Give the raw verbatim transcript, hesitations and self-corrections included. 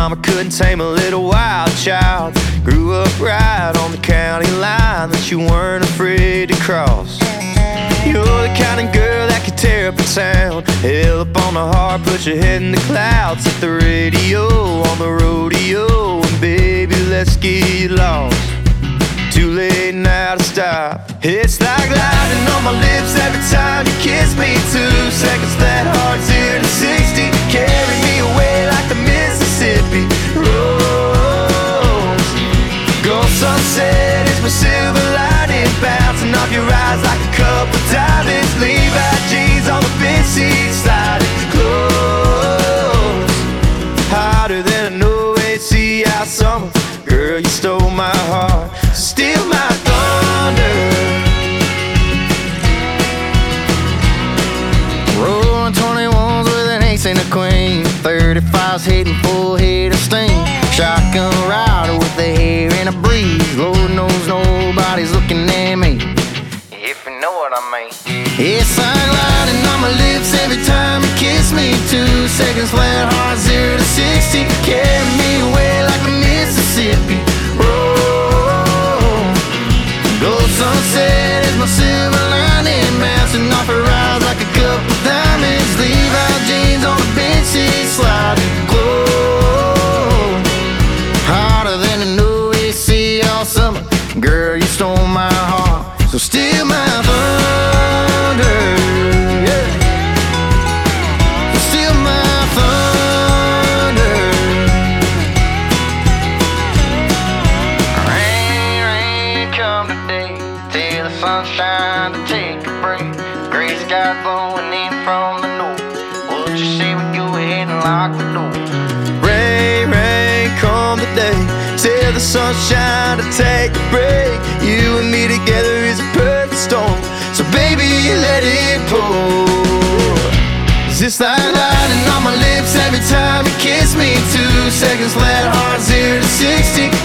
mama couldn't tame a little wild child. Grew up right on the county line that you weren't afraid to cross. You're the kind of girl that could tear up a town. Hell up on the heart, put your head in the clouds. Hit the radio on the rodeo, and baby, let's get lost. Too late now to stop. It's like lightning on my lips every time you kiss me. Two seconds, that heart zero to sixty. Carry me away like the Mississippi rolls. Gold sunset is my silver lining, bouncing off your eyes like a couple diamonds. Levi jeans on the bench seat, sliding close. Hotter than an Oasis summer. Girl, you stole my heart, so steal my thunder. Rolling twenty-ones with an ace and a queen, thirty-fives hitting full head of steam. Shotgun rider with the hair and a breeze. Lord knows nobody's looking at me, if you know what I mean. It's like lightning on my lips every time you kiss me. Two seconds flat, heart zero to sixty. Carry me away like the Mississippi roll. Gold sunset is my silver lining, bouncing off her eyes like a couple diamonds. Levi jeans on the bench seat, sliding close. Hotter than an Oasis all summer. Girl, you stole my heart, so steal my thunder. Yeah. So steal my thunder. Rain, rain, come today. Till the sunshine to take a break. Gray sky blowing in from the north. What you say we go ahead and lock the door? Rain, rain, come today. Till the sunshine to take a break. You and me together is a perfect storm, so baby, let it pour. It's just like lightning on my lips every time you kiss me. Two seconds flat, heart zero to sixty.